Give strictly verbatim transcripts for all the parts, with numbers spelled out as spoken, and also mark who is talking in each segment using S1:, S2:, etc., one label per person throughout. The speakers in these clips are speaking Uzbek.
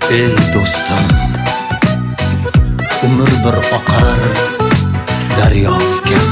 S1: Ey do'stim, umr bir oqar daryo ekan.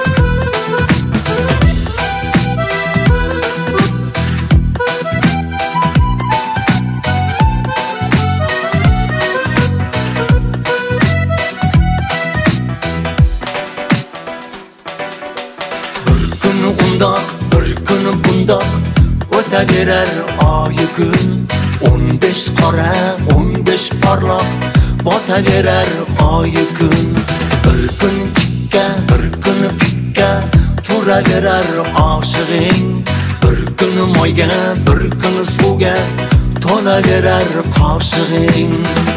S1: Bir kun undoq, bir kun bundoq o'taverar oy kun. o'n besh qora, o'n besh porloq botaverar oy kun. Bir kun chikka, bir kun pikka turaverar oshig'ing. Bir kun moyga, bir kun suvga to'laverar qoshig'ing.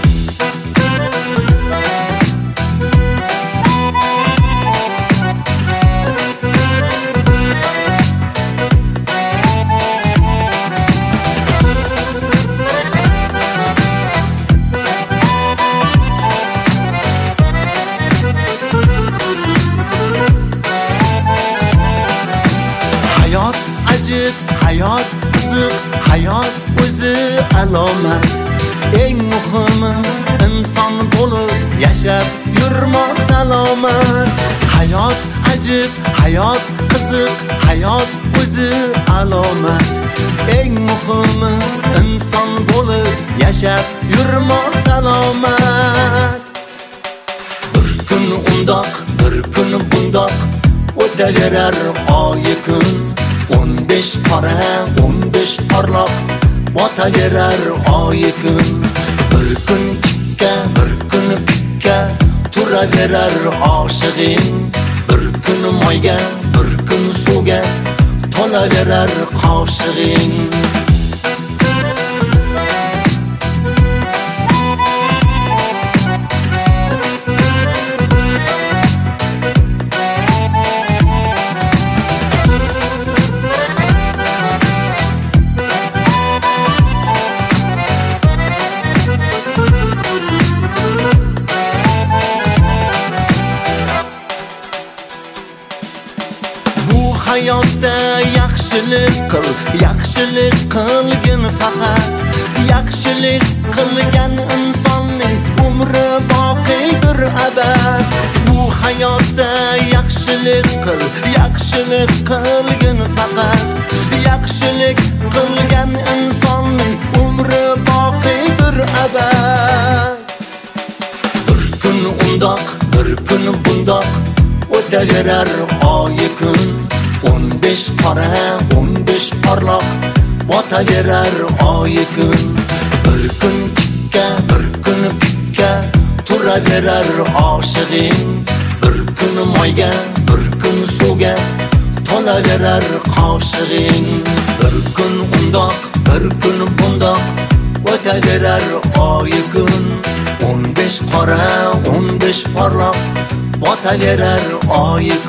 S1: Hayot qiziq, hayot o'zi alomat. Eng muhimi inson bo'lib yashab yurmoq salomat. Hayot ajib, hayot qiziq, hayot o'zi alomat. Eng muhimi inson bo'lib yashab yurmoq salomat. Bir kun undoq, bir kun bundoq o'taverar oy kun. o'n besh qora, o'n besh porloq botaverar oy kun. Bir kun chikka, bir kun pikka turaverar oshig'ing. Bir kun moyga, bir kun suvga to'laverar qoshig'ing. Hayotda yaxshilik qil, yaxshilik qilgin faqat. Yaxshilik qilgan insonning umri boqiydir abad. Bu hayotda yaxshilik qil, yaxshilik qilgin faqat. Yaxshilik qilgan insonning umri boqiydir abad. Bir kun undoq, bir kun bundoq o'taverar oy kun. o'n besh qora, o'n besh porloq botaverar oy kun. Bir kun chikka, bir kun pikka turaverar oshig'ing. Bir kun moyga, bir kun suvga to'laverar qoshig'ing. Bir kun undoq, bir kun bundoq o'taverar oy kun. o'n besh qora, o'n besh porloq botaverar oy